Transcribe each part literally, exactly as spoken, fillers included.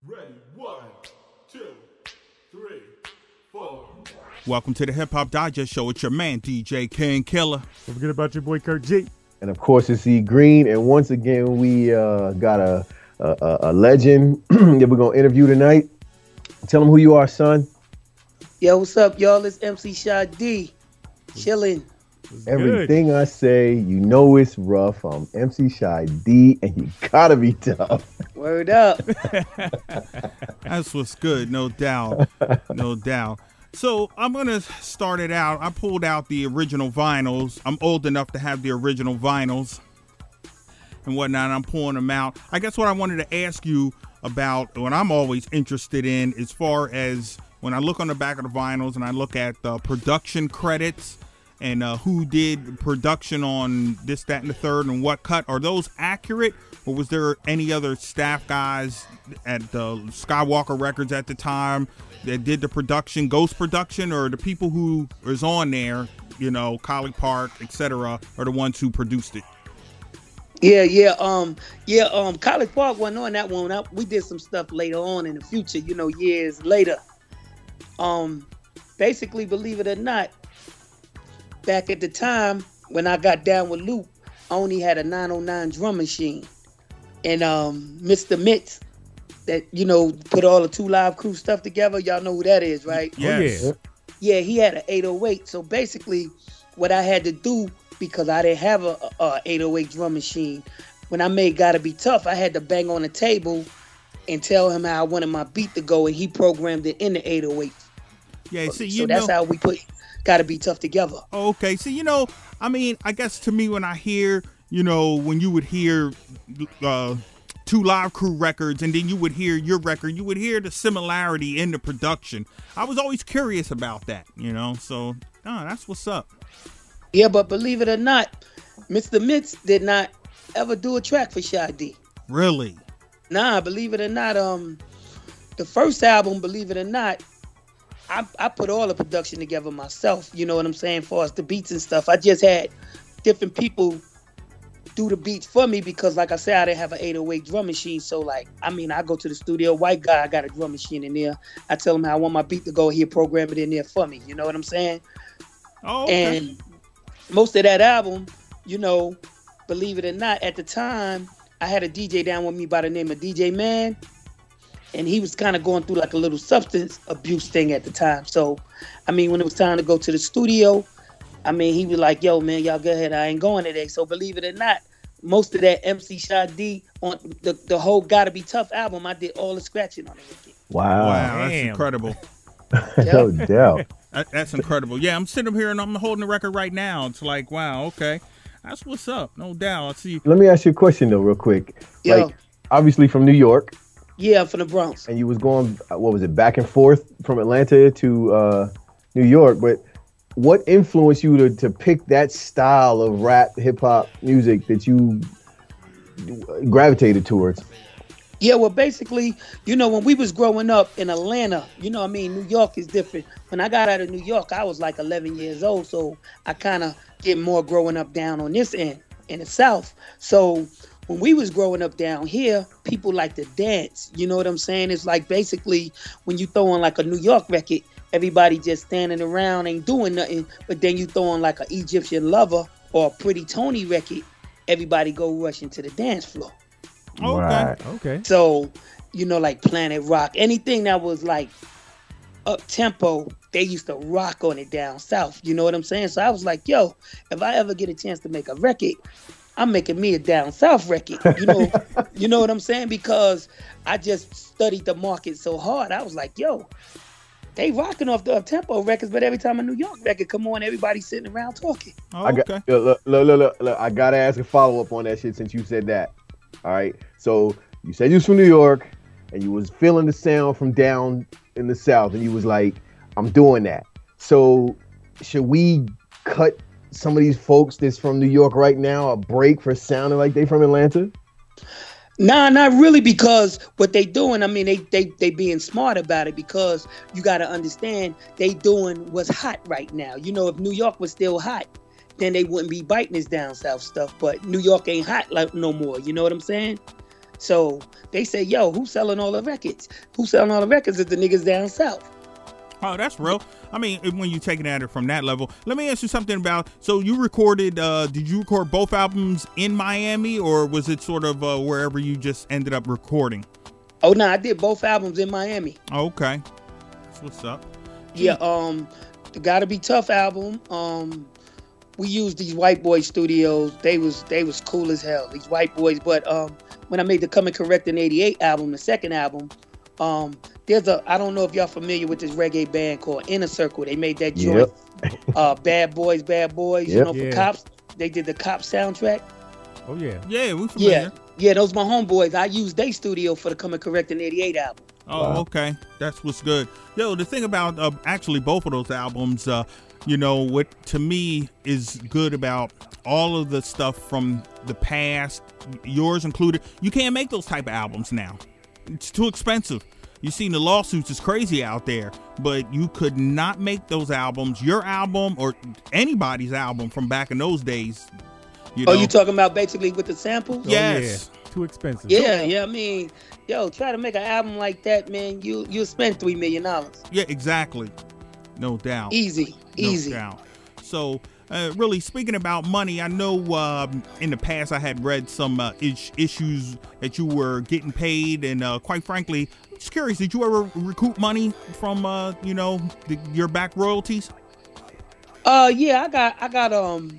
Ready, one, two, three, four. Welcome to the Hip Hop Digest Show. It's your man, D J King Killer. Don't forget about your boy, Kurt G. And of course, it's E Green. And once again, we uh, got a, a, a legend that we're going to interview tonight. Tell them who you are, son. Yo, what's up, y'all? It's M C Shy D. Chilling. Everything I say, you know it's rough. I'm M C Shy D, and you gotta be tough. Word up. That's what's good, no doubt. No doubt. So I'm going to start it out. I pulled out the original vinyls. I'm old enough to have the original vinyls and whatnot. I'm pulling them out. I guess what I wanted to ask you about, what I'm always interested in, as far as when I look on the back of the vinyls and I look at the production credits and uh, who did production on this, that, and the third, and what cut, are those accurate? Or was there any other staff guys at the Skywalker Records at the time that did the production, Ghost Production, or the people who is on there, you know, Collie Park, et cetera, are the ones who produced it? Yeah, yeah, um, yeah, um, Collie Park wasn't on that one. I, we did some stuff later on in the future, you know, years later. Um, basically, believe it or not, back at the time when I got down with Luke, I only had a nine oh nine drum machine. And um, Mister Mitz, that, you know, put all the Two Live Crew stuff together. Y'all know who that is, right? Yes. Oh, Yeah, he had an eight oh eight. So basically, what I had to do, because I didn't have a, a eight oh eight drum machine, when I made Gotta Be Tough, I had to bang on the table and tell him how I wanted my beat to go, and he programmed it in the eight oh eight. Yeah, see, so you that's know, how we put Gotta Be Tough together. okay, so, you know, I mean, I guess to me when I hear, you know, when you would hear uh, Two Live Crew records and then you would hear your record, you would hear the similarity in the production. I was always curious about that, you know, so oh, that's what's up. Yeah, but believe it or not, Mister Mitz did not ever do a track for Shy D. Really? Nah, believe it or not, um, the first album, believe it or not, I, I put all the production together myself, you know what I'm saying, as far as the beats and stuff. I just had different people do the beats for me because, like I said, I didn't have an eight oh eight drum machine. So, like, I mean, I go to the studio, white guy, I got a drum machine in there. I tell him how I want my beat to go, he'll program it in there for me, you know what I'm saying? Oh, okay. And most of that album, you know, believe it or not, at the time, I had a D J down with me by the name of D J Man. And he was kind of going through like a little substance abuse thing at the time. So, I mean, when it was time to go to the studio, I mean, he was like, yo, man, y'all go ahead. I ain't going today. So believe it or not, most of that M C Shy D on the, the whole Gotta Be Tough album, I did all the scratching on it. Wow. Wow, that's Damn. incredible. No doubt. That, that's incredible. Yeah, I'm sitting here and I'm holding the record right now. It's like, wow, okay. That's what's up. No doubt. I see. Let me ask you a question, though, real quick. Yo. Like, obviously from New York, Yeah, I'm from the Bronx. and you was going, what was it, back and forth from Atlanta to uh, New York, but what influenced you to, to pick that style of rap, hip-hop music that you gravitated towards? Yeah, well, basically, you know, when we was growing up in Atlanta, you know what I mean, New York is different. When I got out of New York, I was like eleven years old, so I kind of get more growing up down on this end in the South. So when we was growing up down here, people like to dance. You know what I'm saying? It's like basically when you throw on like a New York record, everybody just standing around, ain't doing nothing. But then you throw on like an Egyptian Lover or a Pretty Tony record, everybody go rushing to the dance floor. Okay. Right. Okay. So, you know, like Planet Rock, anything that was like up tempo, they used to rock on it down south. You know what I'm saying? So I was like, yo, if I ever get a chance to make a record, I'm making me a down south record. You know, you know what I'm saying? Because I just studied the market so hard. I was like, yo, they rocking off the up tempo records, but every time a New York record come on, everybody's sitting around talking. Oh, I got, okay. look, look, look, look, look, I gotta ask a follow up on that shit since you said that. All right. So you said you was from New York and you was feeling the sound from down in the South, and you was like, I'm doing that. So should we cut some of these folks that's from New York right now a break for sounding like they from Atlanta? Nah, not really, because what they doing, I mean, they they they being smart about it, because you got to understand they doing what's hot right now. You know, if New York was still hot, then they wouldn't be biting this down south stuff. But New York ain't hot like no more. You know what I'm saying? So they say, yo, who's selling all the records? Who's selling all the records is the niggas down south. Oh, that's real. I mean, when you're taking at it from that level, let me ask you something about, so you recorded, uh, did you record both albums in Miami, or was it sort of uh, wherever you just ended up recording? Oh, no, I did both albums in Miami. Okay. That's what's up. Yeah, um, the Gotta Be Tough album, um, we used these white boy studios. They was they was cool as hell, these white boys. But um, when I made the Come and Correct in eighty-eight album, the second album, um, there's a, I don't know if y'all familiar with this reggae band called Inner Circle. They made that joint, Yep. uh, Bad Boys, Bad Boys, you Yep. know, for Yeah. Cops. They did the Cops soundtrack. Oh yeah. Yeah, we familiar. Yeah, yeah, those my homeboys. I used their studio for the Come and Correct in eighty-eight album. Oh, Wow. okay. That's what's good. Yo, the thing about uh, actually both of those albums, uh, you know, what to me is good about all of the stuff from the past, yours included, you can't make those type of albums now. It's too expensive. You've seen the lawsuits is crazy out there, but you could not make those albums, your album or anybody's album from back in those days. You know? Oh, you talking about basically with the samples? Oh, Yes. yeah. Too expensive. Yeah, yeah. I mean, yo, try to make an album like that, man. You you'll spend three million dollars. Yeah, exactly. No doubt. Easy, easy. No doubt. So, uh, really speaking about money, I know um, in the past I had read some uh, is- issues that you were getting paid, and uh, quite frankly, I'm just curious, did you ever recoup money from uh, you know the, your back royalties? Uh, yeah, I got, I got, um,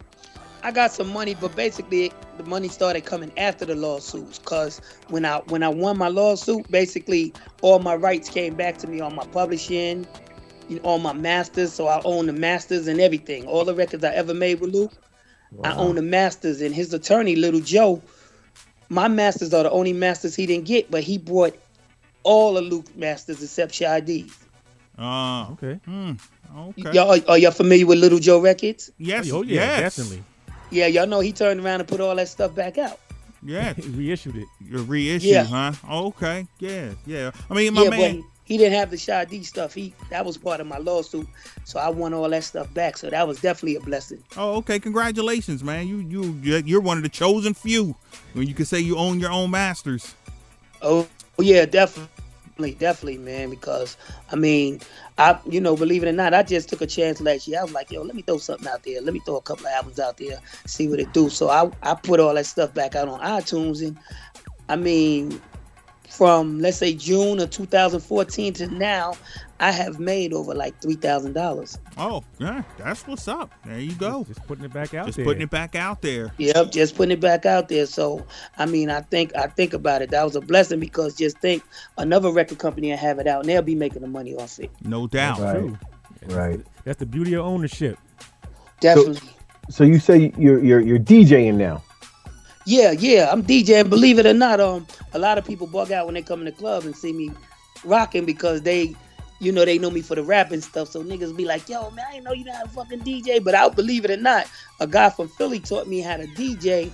I got some money, but basically the money started coming after the lawsuits. Cause when I when I won my lawsuit, basically all my rights came back to me on my publishing, you know, all my masters. So I own the masters and everything. All the records I ever made with Luke, I own the masters. And his attorney, Little Joe, my masters are the only masters he didn't get, but he brought all of Luke's masters except Shy D's. Uh, Okay. hmm, okay. Y'all, are, are y'all familiar with Little Joe Records? Yes. Oh yeah, yes. definitely. Yeah, y'all know he turned around and put all that stuff back out. Yeah. Reissued it. Your reissue, Yeah. huh? Okay. Yeah. Yeah. I mean, my yeah, man. but he didn't have the Shy D stuff. He that was part of my lawsuit, so I won all that stuff back. So that was definitely a blessing. Oh, okay. Congratulations, man. You you you're one of the chosen few when you can say you own your own masters. Oh yeah, definitely, definitely, man. Because I mean, I you know, believe it or not, I just took a chance last year. I was like, yo, let me throw something out there. Let me throw a couple of albums out there, see what it do. So I I put all that stuff back out on iTunes, and I mean, from let's say June of two thousand fourteen to now, I have made over like three thousand dollars. Oh, yeah. That's what's up. There you go. Just putting it back out Just there. putting it back out there. Yep, just putting it back out there. So I mean, I think I think about it. That was a blessing because just think another record company will have it out and they'll be making the money off it. No doubt. Right. True. Right. That's the beauty of ownership. Definitely. So you say you're you're you're DJing now? Yeah, yeah, I'm DJing. Believe it or not, um, a lot of people bug out when they come in the club and see me rocking because they, you know, they know me for the rap and stuff. So niggas be like, "Yo, man, I didn't know you know how to fucking D J." But I believe it or not, a guy from Philly taught me how to D J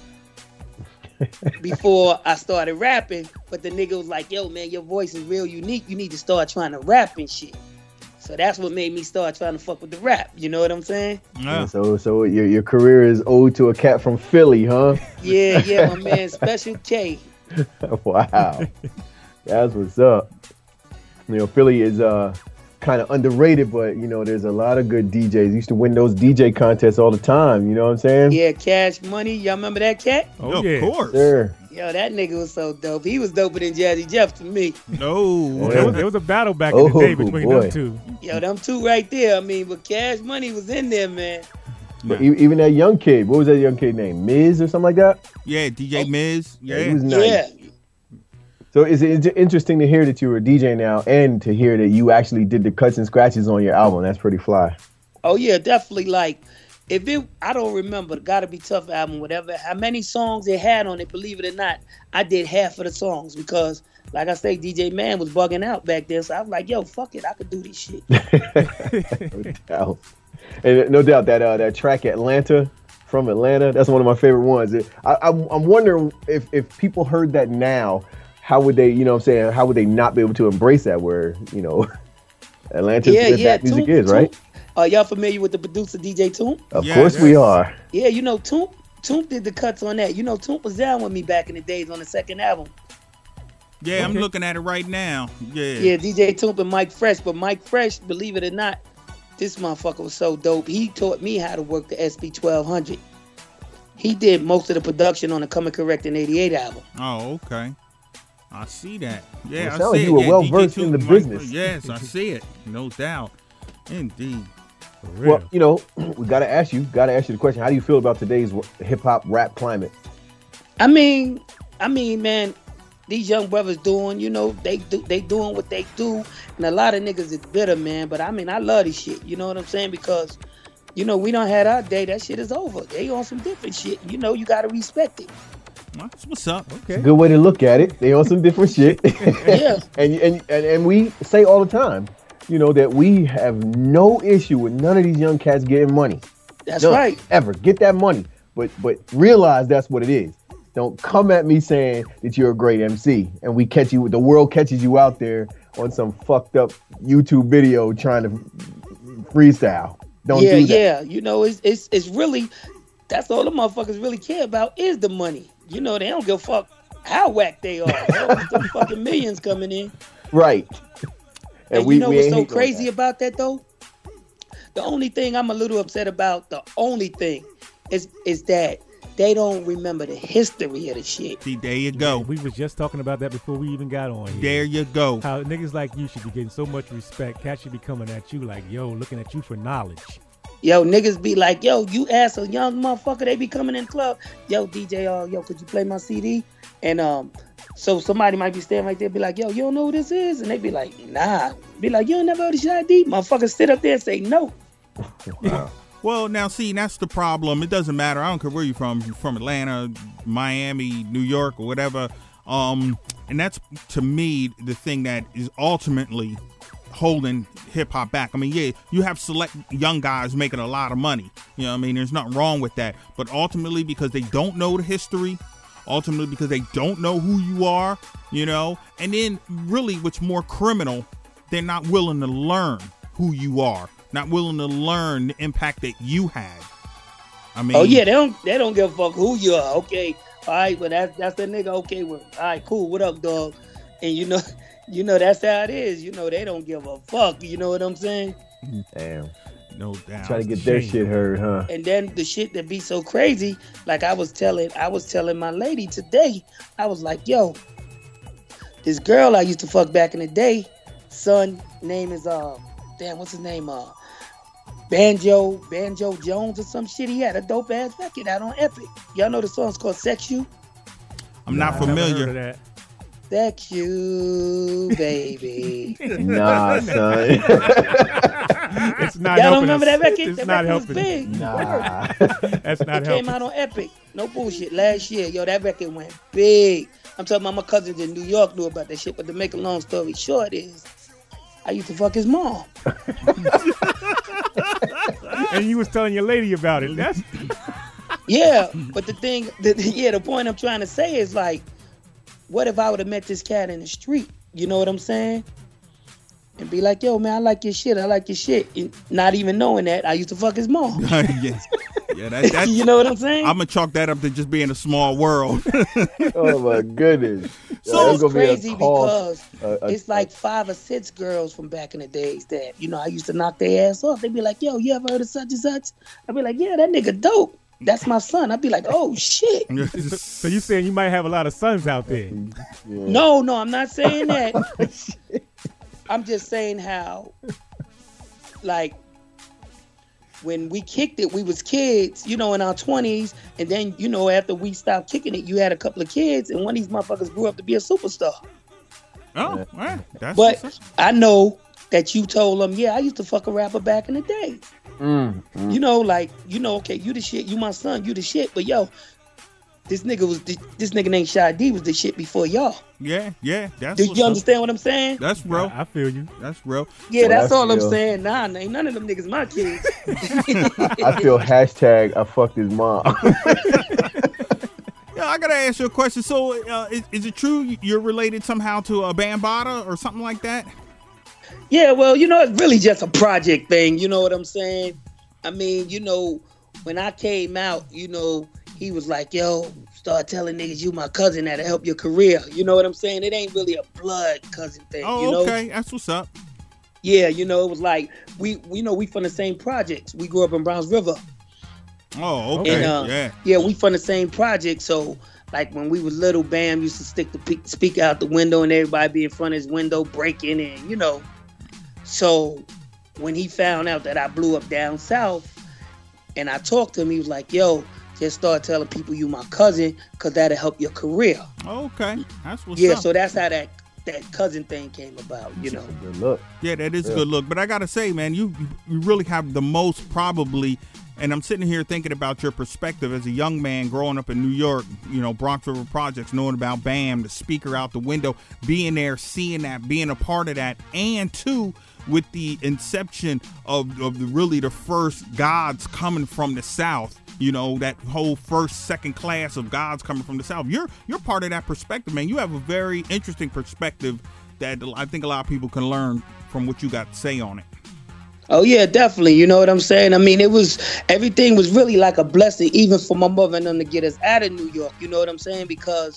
before I started rapping. But the nigga was like, "Yo, man, your voice is real unique. You need to start trying to rap and shit." So that's what made me start trying to fuck with the rap. You know what I'm saying? Yeah. So so your your career is owed to a cat from Philly, huh? Yeah, yeah, my man, Special K. Wow, that's what's up. You know, Philly is uh kind of underrated, but you know, there's a lot of good D Js. Used to win those D J contests all the time. You know what I'm saying? Yeah, Cash Money. Y'all remember that cat? Oh of yeah. course. Sure. Yo, that nigga was so dope. He was doper than Jazzy Jeff to me. No. There was, there was a battle back Oh, in the day between boy. them two. Yo, them two right there. I mean, but Cash Money was in there, man. But e- even that young kid, what was that young kid name? Miz or something like that? Yeah, D J Miz. Yeah, Yeah. he was nice. Yeah. So is it in- interesting to hear that you were a D J now and to hear that you actually did the cuts and scratches on your album? That's pretty fly. Oh yeah, definitely. Like, if it, I don't remember the Gotta Be Tough album, whatever, how many songs it had on it. Believe it or not, I did half of the songs because, like I say, D J Man was bugging out back then. So I was like, yo, fuck it, I could do this shit. No doubt. And no doubt that uh, that track Atlanta from Atlanta, that's one of my favorite ones. It, I, I'm, I'm wondering if, if people heard that now, how would they, you know what I'm saying, how would they not be able to embrace that where, you know, Atlanta's Yeah, where yeah. that music Toon- is, right? Toon- Uh, y'all familiar with the producer D J Toon? Of Yeah, course yes. we are. Yeah, you know Toon. Toomp did the cuts on that. You know, Toomp was down with me back in the days on the second album. Yeah, I'm Okay. looking at it right now. Yeah. Yeah, D J Toomp and Mike Fresh. But Mike Fresh, believe it or not, this motherfucker was so dope. He taught me how to work the S P twelve hundred. He did most of the production on the Coming Correct in eighty-eight album. Oh, okay. I see that. Yeah, Well, it I sounds like see you it. were Yeah, well D J versed in Toomp, the Mike- business. Yes, I see it. No doubt. Indeed. For real. Well, you know, we gotta ask you, gotta ask you the question. How do you feel about today's hip hop rap climate? I mean, I mean, man, these young brothers doing, you know, they do, they doing what they do, and a lot of niggas is bitter, man. But I mean, I love this shit. You know what I'm saying? Because, you know, we don't had our day. That shit is over. They on some different shit. You know, you gotta respect it. That's what's up. okay. Good way to look at it. They on some different shit. Yeah. and, and and and we say all the time, you know, that we have no issue with none of these young cats getting money. That's None, right. Ever get that money, but but realize that's what it is. Don't come at me saying that you're a great M C and we catch you. The world catches you out there on some fucked up YouTube video trying to freestyle. Don't yeah, do that. yeah. You know, it's it's it's really that's all the motherfuckers really care about is the money. You know, they don't give a fuck how whack they are. There's some fucking millions coming in. Right. And, we- you know we what's ain't so hating on crazy that. about that though? The only thing I'm a little upset about, the only thing, is is that they don't remember the history of the shit. See, there you go. We was just talking about that before we even got on here. There you go. How niggas like you should be getting so much respect. Cats should be coming at you like, yo, looking at you for knowledge. Yo, niggas be like, yo, you ask a young motherfucker, they be coming in the club. Yo, D J, uh, yo, could you play my C D? And um, so somebody might be standing right there, be like, yo, you don't know who this is? And they be like, nah. Be like, you don't never heard of Shy D? Motherfuckers sit up there and say no. Wow. Well, now, see, that's the problem. It doesn't matter. I don't care where you're from. You're from Atlanta, Miami, New York, or whatever. Um, and that's, to me, the thing that is ultimately holding hip-hop back. I mean, yeah, you have select young guys making a lot of money. You know what I mean? There's nothing wrong with that. But ultimately, because they don't know the history, ultimately because they don't know who you are, you know, and then really what's more criminal, they're not willing to learn who you are. Not willing to learn the impact that you had. I mean, Oh yeah, they don't they don't give a fuck who you are. Okay, all right, but that's that's the nigga. Okay, well, all right, cool. What up, dog? And you know, you know that's how it is. You know they don't give a fuck. You know what I'm saying? Damn. no doubt. Try to get their shame. shit heard, huh? And then the shit that be so crazy, like I was telling, I was telling my lady today, I was like, yo, this girl I used to fuck back in the day, son, name is uh, damn, what's his name? Uh, Banjo, Banjo Jones or some shit. He had a dope ass record out on Epic. Y'all know the song's called Sex You? I'm not I never heard of familiar. that. Sex You, baby. Nah, son. It's not Y'all don't helping remember us. that record? It's That not record was helping. big. nah. That's not It helping. came out on Epic. No bullshit. Last year, yo, that record went big. I'm talking about my cousins in New York knew about that shit, but to make a long story short is, I used to fuck his mom. And you was telling your lady about it. That's Yeah, but the thing, the, yeah, the point I'm trying to say is like, what if I would have met this cat in the street? You know what I'm saying? And be like, yo, man, I like your shit. I like your shit. And not even knowing that, I used to fuck his mom. yes. Yeah, that, that's, You know what I'm saying? I'm going to chalk that up to just being a small world. Oh my goodness. So That's it's gonna be a crazy call- because a- a- it's like five or six girls from back in the days that, you know, I used to knock their ass off. They'd be like, yo, you ever heard of such and such? I'd be like, yeah, that nigga dope. That's my son. I'd be like, oh, shit. so you saying you might have a lot of sons out there. Yeah. No, no, I'm not saying that. I'm just saying how, like, when we kicked it, we was kids, you know, in our twenties. And then, you know, after we stopped kicking it, you had a couple of kids. And one of these motherfuckers grew up to be a superstar. Oh, well, that's But what's up. I know that you told them, yeah, I used to fuck a rapper back in the day. Mm, mm. You know, like, you know, okay, you the shit, you my son, you the shit. But yo, this nigga was, the, this nigga named Shy D was the shit before y'all. Yeah, yeah, that's Do what's you up. understand what I'm saying? That's real. I, I feel you. That's real. Yeah, Well, that's I all I'm feel- saying. Nah, ain't none of them niggas my kids. I feel hashtag I fucked his mom. Yeah, I gotta ask you a question. So, uh, is, is it true you're related somehow to a Bambaataa or something like that? Yeah, well, you know, it's really just a project thing. You know what I'm saying? I mean, you know, when I came out, you know, he was like, yo, start telling niggas you my cousin that'll help your career. You know what I'm saying? It ain't really a blood cousin thing. Oh, you know? okay. That's what's up. Yeah, you know, it was like, we, we know we from the same projects. We grew up in Browns River. Oh, okay. And, uh, yeah. Yeah, we from the same project. So, like, when we was little, Bam used to stick the pe- speaker out the window and everybody be in front of his window breaking in, you know. So, when he found out that I blew up down south, and I talked to him, he was like, yo, just start telling people you my cousin, because that'll help your career. Okay. That's what's Yeah, up. so that's how that, that cousin thing came about, you know. Good look. Yeah, that is Yeah. a good look. But I got to say, man, you, you really have the most probably, and I'm sitting here thinking about your perspective as a young man growing up in New York, you know, Bronx River Projects, knowing about Bam, the speaker out the window, being there, seeing that, being a part of that, and two, with the inception of, of the, really the first gods coming from the South. You know, that whole first, second class of gods coming from the South. You're you're part of that perspective, man. You have a very interesting perspective that I think a lot of people can learn from what you got to say on it. Oh yeah, definitely. You know what I'm saying? I mean, it was, everything was really like a blessing, even for my mother and them to get us out of New York. You know what I'm saying? Because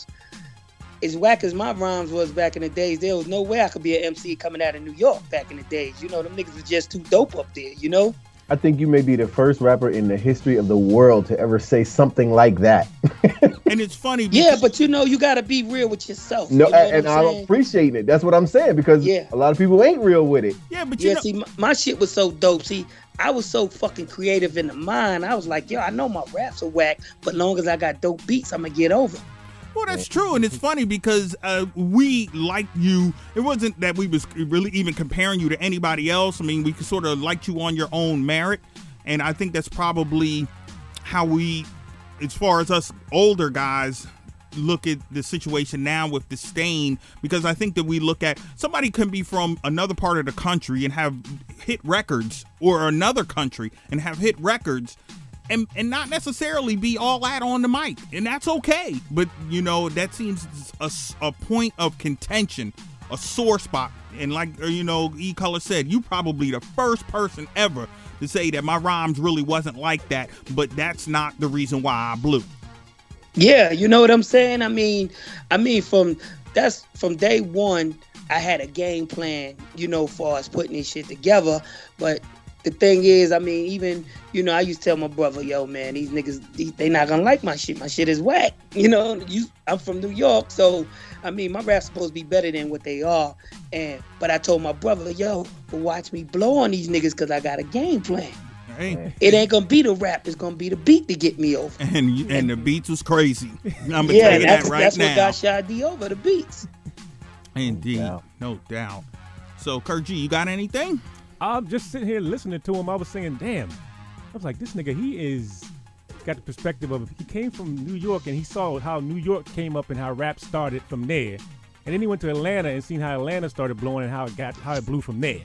as whack as my rhymes was back in the days, there was no way I could be an M C coming out of New York back in the days. You know, them niggas was just too dope up there, you know? I think you may be the first rapper in the history of the world to ever say something like that. And it's funny. Yeah, because- but you know, you got to be real with yourself. No, you know what and I'm I'm saying? appreciating it. That's what I'm saying, because Yeah. a lot of people ain't real with it. Yeah, but you Yeah, know, see, my, my shit was so dope. See, I was so fucking creative in the mind. I was like, yo, I know my raps are whack, but long as I got dope beats, I'm going to get over. well, that's true, and it's funny because uh, we like you. It wasn't that we was really even comparing you to anybody else. I mean, we sort of liked you on your own merit, and I think that's probably how we, as far as us older guys, look at the situation now with Disdain, because I think that we look at somebody can be from another part of the country and have hit records, or another country and have hit records, and and not necessarily be all that on the mic, and that's okay. But you know, that seems a, a point of contention, a sore spot. And like you know, E Color said, you probably the first person ever to say that my rhymes really wasn't like that, but that's not the reason why I blew. Yeah, you know what I'm saying? I mean, I mean, from that's from day one, I had a game plan, you know, for us putting this shit together. But the thing is, I mean, even, you know, I used to tell my brother, yo, man, these niggas, they, they not gonna like my shit. My shit is whack. You know, you, I'm from New York, so, I mean, my rap's supposed to be better than what they are. And But I told my brother, yo, but watch me blow on these niggas because I got a game plan. Hey. It ain't gonna be the rap, it's gonna be the beat to get me over. And and the beats was crazy. I'm gonna Yeah, tell you that's, that right that's now. what got Shadi over, the beats. Indeed, doubt. no doubt. So, Kurt G, you got anything? I'm just sitting here listening to him. I was saying, damn. I was like, this nigga, he is got the perspective of, he came from New York and he saw how New York came up and how rap started from there. And then he went to Atlanta and seen how Atlanta started blowing and how it got how it blew from there.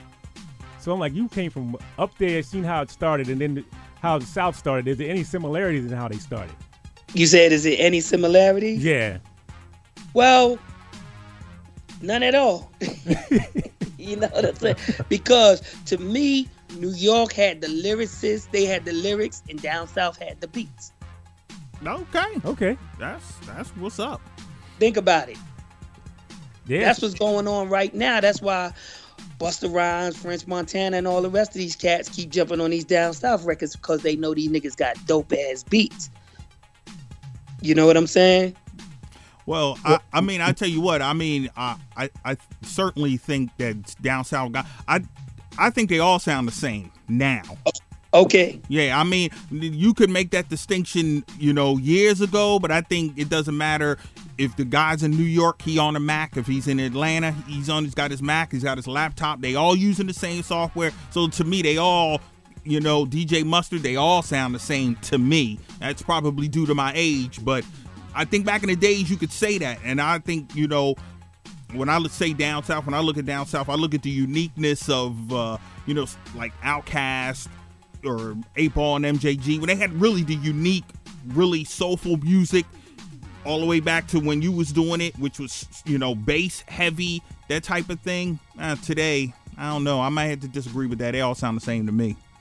So I'm like, you came from up there, seen how it started, and then the, how the South started. Is there any similarities in how they started? You said, is there any similarities? Yeah. Well, none at all. You know what I'm saying? Because to me, New York had the lyricists, they had the lyrics, and down south had the beats. Okay, Okay. that's that's what's up. Think about it. Yeah. That's what's going on right now. That's why Busta Rhymes, French Montana, and all the rest of these cats keep jumping on these down south records because they know these niggas got dope ass beats. You know what I'm saying? Well, I, I mean, I tell you what. I mean, I, I I certainly think that down south guy. I I think they all sound the same now. Okay. Yeah, I mean, you could make that distinction, you know, years ago, but I think it doesn't matter if the guy's in New York, he on a Mac. If he's in Atlanta, he's on. He's got his Mac. He's got his laptop. They all using the same software. So to me, they all, you know, D J Mustard, they all sound the same to me. That's probably due to my age, but I think back in the days you could say that, and I think, you know, when I say down south, when I look at down south, I look at the uniqueness of, uh, you know, like Outkast or eight ball and M J G, when they had really the unique, really soulful music, all the way back to when you was doing it, which was, you know, bass heavy, that type of thing. Uh, today, I don't know. I might have to disagree with that. They all sound the same to me.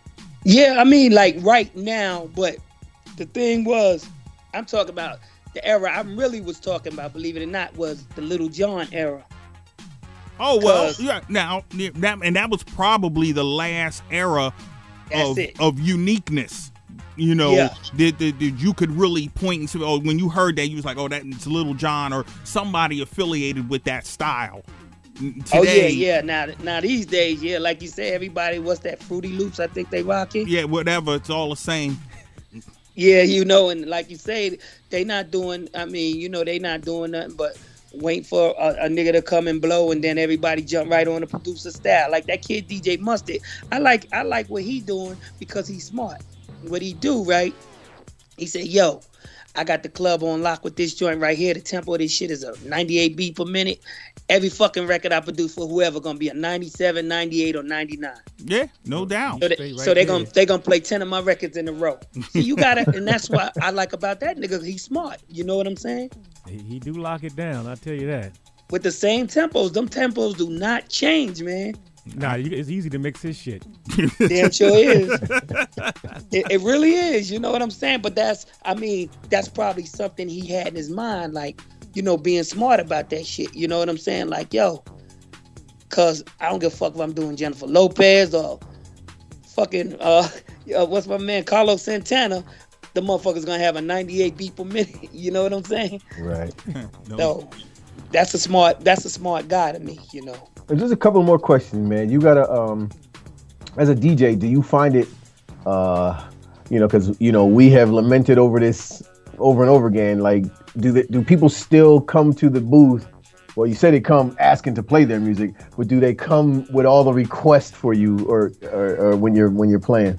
Yeah, I mean, like right now, but the thing was, I'm talking about the era I really was talking about, believe it or not, was the Little John era. Oh, well, 'Cause- yeah, now, yeah, that, and that was probably the last era That's of, it. of uniqueness. You know, Yeah. that, that, that you could really point to, oh, when you heard that, you was like, oh, that's Little John or somebody affiliated with that style. Today, Oh yeah, yeah. Now, now these days, yeah, like you said, everybody, what's that, Fruity Loops? I think they rocking. yeah, whatever, it's all the same. Yeah, you know, and like you say, they not doing. I mean, you know, they not doing nothing but wait for a, a nigga to come and blow, and then everybody jump right on the producer style. Like that kid D J Mustard. I like, I like what he doing because he's smart. What he do, right? He said, "Yo, I got the club on lock with this joint right here. The tempo of this shit is a ninety-eight beat per minute. Every fucking record I produce for whoever gonna be a ninety-seven, ninety-eight, or ninety-nine. Yeah, no doubt. So, they, Stay right so they gonna there. they gonna play ten of my records in a row. See, you gotta, and that's what I like about that nigga. He's smart. You know what I'm saying? He, he do lock it down. I tell you that. With the same tempos, them tempos do not change, man. Nah, you, it's easy to mix his shit. Damn sure is. It, it really is. You know what I'm saying? But that's, I mean, that's probably something he had in his mind, like, you know, being smart about that shit. You know what I'm saying? Like, yo, cause I don't give a fuck if I'm doing Jennifer Lopez or fucking uh, uh what's my man Carlos Santana. The motherfucker's gonna have a ninety-eight beat per minute. You know what I'm saying? Right. No. So that's a smart. That's a smart guy to me. You know. And just a couple more questions, man. You gotta, um, as a D J, do you find it, uh, you know, because you know we have lamented over this over and over again. Like, do they, do people still come to the booth? Well, you say they come asking to play their music, but do they come with all the requests for you, or or, or when you're when you're playing?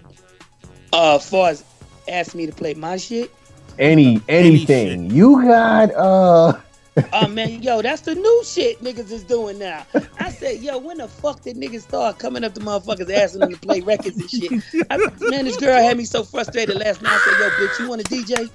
Uh, as far as ask me to play my shit. Any anything you got? Uh, Oh man, yo, that's the new shit niggas is doing now. I said, yo, when the fuck did niggas start coming up to motherfuckers asking them to play records and shit? I, man, this girl had me so frustrated last night. I said, yo, bitch, you want a D J?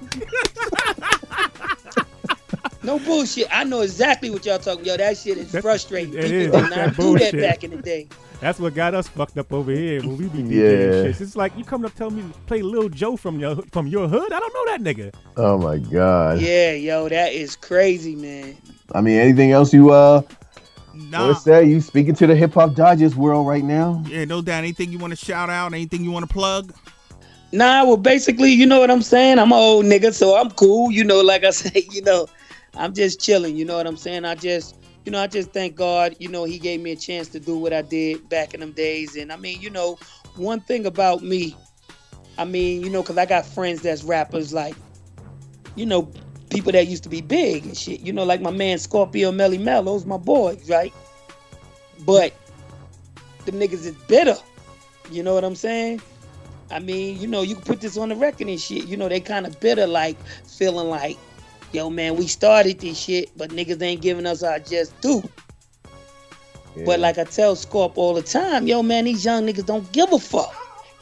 No bullshit. I know exactly what y'all talking. Yo, that shit is That's- frustrating. it People is. did That's not that do bullshit. that back in the day. That's what got us fucked up over here when we be DJing Yeah. shit. It's like you coming up telling me to play Lil Joe from your from your hood. I don't know that nigga. oh my God! Yeah, yo, that is crazy, man. I mean, anything else you uh Nah. want to say? You speaking to the hip hop digest world right now? Yeah, no doubt. Anything you want to shout out? Anything you want to plug? Nah, well, basically, you know what I'm saying? I'm an old nigga, so I'm cool. You know, like I say, you know, I'm just chilling. You know what I'm saying? I just, you know, I just thank God, you know, he gave me a chance to do what I did back in them days. And I mean, you know, one thing about me, I mean, you know, because I got friends that's rappers like, you know, people that used to be big and shit. You know, like my man Scorpio Melly Mel, those my boys, right? But them niggas is bitter. You know what I'm saying? I mean, you know, you can put this on the record and shit. You know, they kind of bitter, like, feeling like, yo, man, we started this shit, but niggas ain't giving us our just due. Yeah. But like I tell Scorp all the time, yo, man, these young niggas don't give a fuck.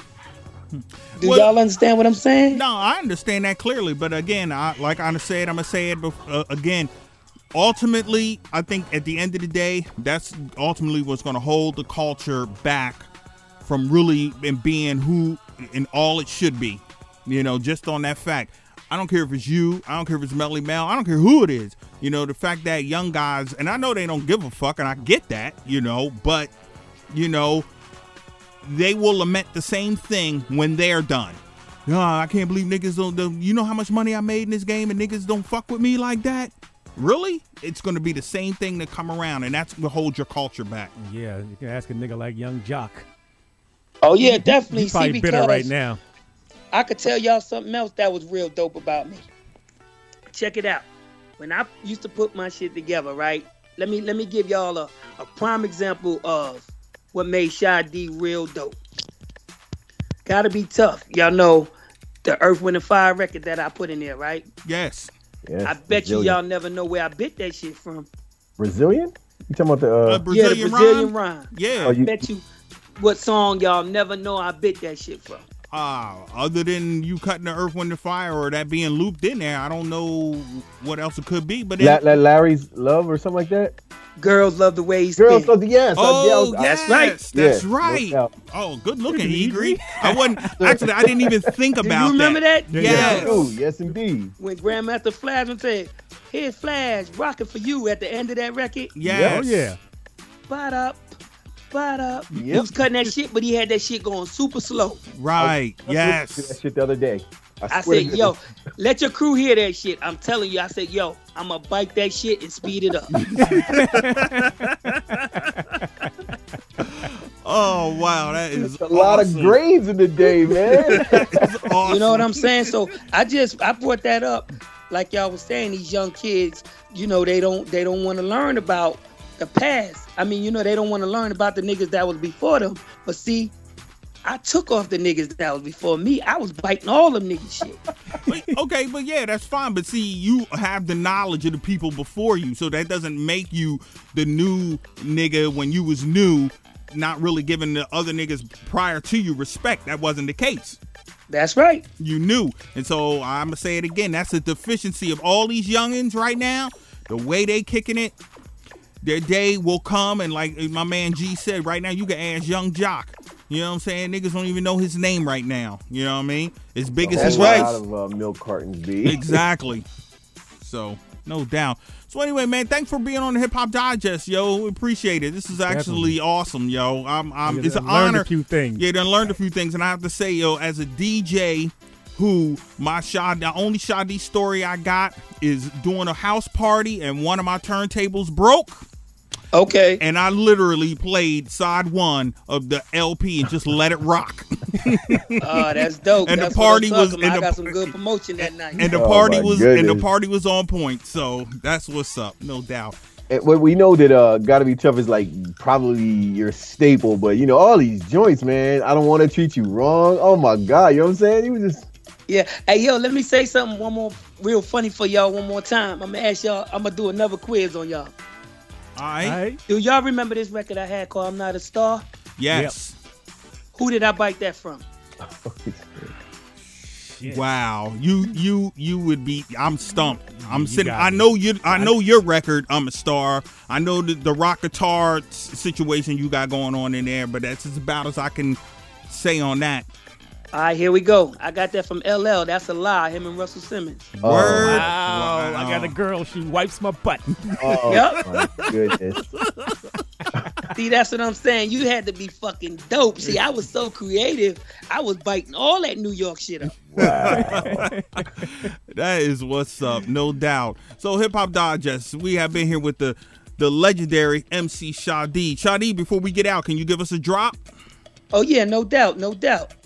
Do Well- y'all understand what I'm saying? No, I understand that clearly, but again, I, like I said, I'm gonna say it bef- uh, again. Ultimately, I think at the end of the day, that's ultimately what's gonna hold the culture back from really and being who and all it should be. You know, just on that fact. I don't care if it's you. I don't care if it's Melly Mel. I don't care who it is. You know, the fact that young guys, and I know they don't give a fuck, and I get that, you know, but, you know, they will lament the same thing when they're done. No, I can't believe niggas don't, don't. You know how much money I made in this game and niggas don't fuck with me like that? Really? It's going to be the same thing that come around, and that's what holds your culture back. Yeah, you can ask a nigga like Young Jock. Oh, yeah, definitely. He's probably See, bitter because right now. I could tell y'all something else that was real dope about me. Check it out. When I used to put my shit together, right? Let me let me give y'all a, a prime example of what made Shy D real dope. Gotta be tough. Y'all know the Earth, Wind, and Fire record that I put in there, right? Yes. Yes, I bet you Brazilian. y'all never know where I bit that shit from. Brazilian? You talking about the uh, Uh, Brazilian, yeah, the Brazilian rhyme? rhyme. Yeah. Oh, you- Bet you what song y'all never know I bit that shit from. Uh, other than you cutting the Earth, Wind, and Fire or that being looped in there, I don't know what else it could be. But La- it, La- Larry's Love or something like that? Girls love the way he Girls spin. love the yes. Oh, I, I, yes, That's right. That's Yeah, no right. doubt. Oh, good looking, Egre. I wasn't actually. I didn't even think Do about you remember that? Yeah, Yes. Oh, yes, indeed. When Grandmaster Flash would say, "Here's Flash, rocking for you" at the end of that record. Yes. Oh yeah. Bot up, bot up. He Yep. was cutting that shit, but he had that shit going super slow. Right. I listened to that Yes. shit the other day. I swear to said, goodness. yo, let your crew hear that shit. I'm telling you, I said, yo, I'm going to bike that shit and speed it up. Oh wow, that is a lot awesome. of grades in the day, man. That's awesome. You know what I'm saying? So I just, I brought that up. Like y'all was saying, these young kids, you know, they don't, they don't want to learn about the past. I mean, you know, they don't want to learn about the niggas that was before them. But see, I took off the niggas that was before me. I was biting all them niggas shit. But- okay, but yeah, that's fine. But see, you have the knowledge of the people before you, so that doesn't make you the new nigga when you was new, not really giving the other niggas prior to you respect. That wasn't the case. That's right. You knew. And so I'm going to say it again. That's a deficiency of all these youngins right now. The way they kicking it, their day will come. And like my man G said, right now you can ask Young Jock. You know what I'm saying? Niggas don't even know his name right now. You know what I mean? As big as That's his why a waist. lot of uh, milk cartons be. Exactly. So, no doubt. So anyway, man, thanks for being on the Hip Hop Digest, yo. We appreciate it. This is actually Definitely. awesome, yo. I'm, I'm, I it's an learned honor. a few things. Yeah, done learned a few things, and I have to say, yo, as a D J, who my shot, the only Shadi story I got is doing a house party, and one of my turntables broke. Okay. And I literally played side one of the L P and just let it rock. Oh, that's dope. And the That's what party I'm was- talking and about. I the- got some good promotion that night. And the Oh, party my was and the goodness. party was on point. So that's what's up, no doubt. And what we know that uh gotta be tough is like probably your staple, but you know, all these joints, man, I don't want to treat you wrong. Oh my god, you know what I'm saying? You was just Yeah. Hey, yo, let me say something one more real funny for y'all one more time. I'm going to ask y'all, I'm going to do another quiz on y'all. All right. All right. Do y'all remember this record I had called I'm Not a Star? Yes. Who did I bite that from? Wow. You you you would be. I'm stumped. I'm You sitting. got I me. know you. I know your record. I'm a star. I know the the rock guitar s- situation you got going on in there, but that's as about as I can say on that. All right, here we go. I got that from L L. That's a lie. Him and Russell Simmons. Oh, Word. Wow, I got a girl. She wipes my butt. oh Yep. my goodness. See, that's what I'm saying. You had to be fucking dope. See, I was so creative. I was biting all that New York shit up. Wow. That is what's up, no doubt. So Hip Hop Digest, we have been here with the the legendary M C Shadi. Shadi, before we get out, can you give us a drop? Oh, yeah, no doubt, no doubt.